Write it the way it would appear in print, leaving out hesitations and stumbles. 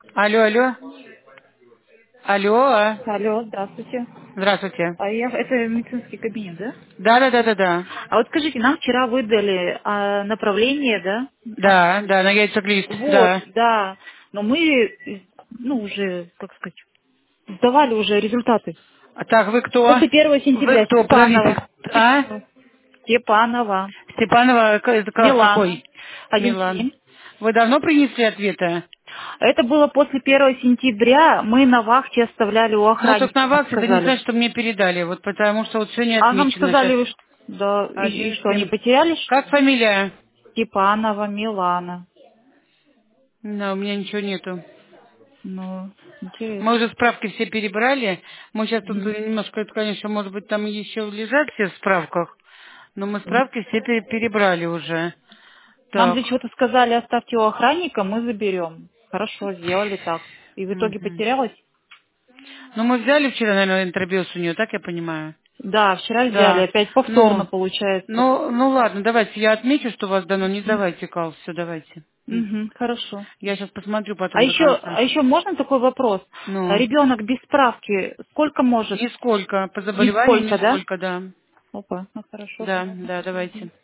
Алло, алло. Алло. Алло, здравствуйте. Здравствуйте. Это медицинский кабинет, да? Да, да, да, да, да. А вот скажите, нам вчера выдали направление, да? Да, да, на яйцеглист, Вот, да. да. Но мы, уже, как сказать, сдавали уже результаты. А так, вы кто? После 1 Вы сентября кто? Подождите. Степанова. А? Степанова. Степанова, это класс Милана. какой? Милан. 1-7. Вы давно принесли ответы? Это было после 1 сентября. Мы на вахте оставляли у Ну, так охранника, на нам вас это не сказали. значит, что мне передали. Вот потому что вот сегодня А нам отмечено сейчас. сказали, да, и что, они 1-7. потеряли? Как фамилия? Степанова Милана. Да, у меня ничего нету. Ну, Мы интересно. уже справки все перебрали. Мы сейчас тут Мгм. немножко, это, конечно, может быть, там еще лежат все в справках, но мы Мгм. справки все перебрали уже. Нам Так. для чего-то сказали, оставьте у охранника, мы заберем. Хорошо, сделали так. И в итоге Мгм. потерялась? Ну, мы взяли вчера, наверное, интербиос у нее, так я понимаю? Да, вчера взяли, Да. опять повторно Ну, получается. ну ладно, давайте, я отмечу, что вас дано, не М. давайте кал, все, давайте. Мгм, хорошо. Я сейчас посмотрю А потом до еще, конца. а еще можно такой вопрос? Ну, Ребенок без справки сколько может? нисколько, по заболеванию Нисколько, да? нисколько, да. Опа, ну хорошо, Да, понятно. да, давайте.